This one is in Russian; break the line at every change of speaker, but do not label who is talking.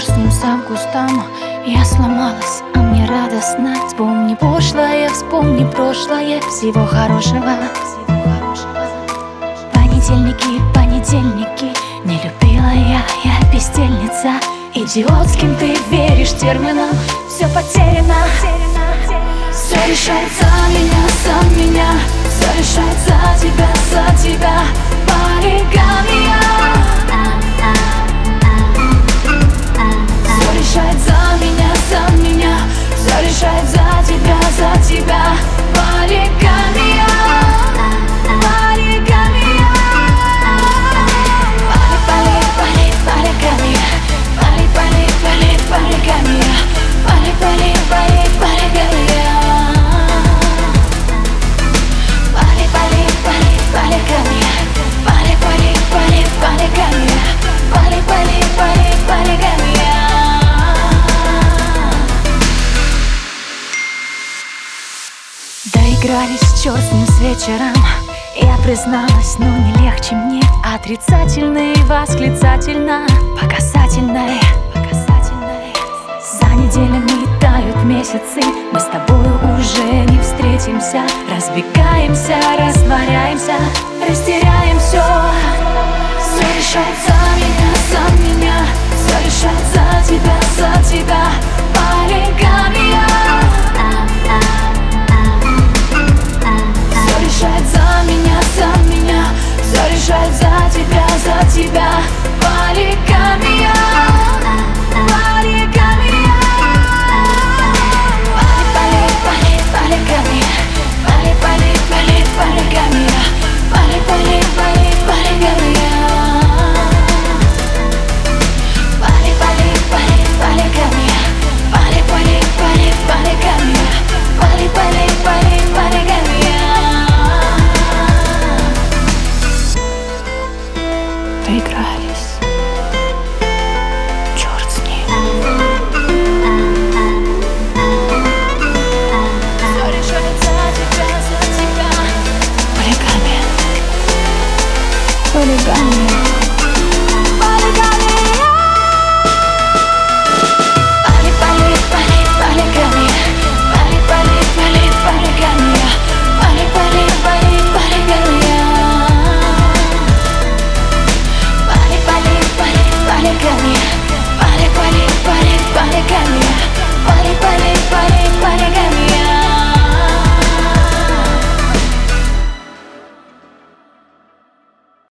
черстным кустам. Я сломалась, а мне радостно. Вспомни прошлое, всего хорошего. Понедельники, понедельники, не любила я бездельница. Идиотским ты веришь терминам, все потеряно. Все решает за меня, все решает за тебя, полигамия. Все решает за меня, все решает за тебя, полигамия. Полигамия. Полигамия. Полигамия. Доигрались черт с ним с вечером. Я призналась, но не легче мне. Отрицательный, восклицательно, показательный. За неделями тают месяцы. Мы с тобою уже не встретимся. Разбегаемся, растворяемся, растеряем все. Все решает за меня, все решает за тебя, полигамия.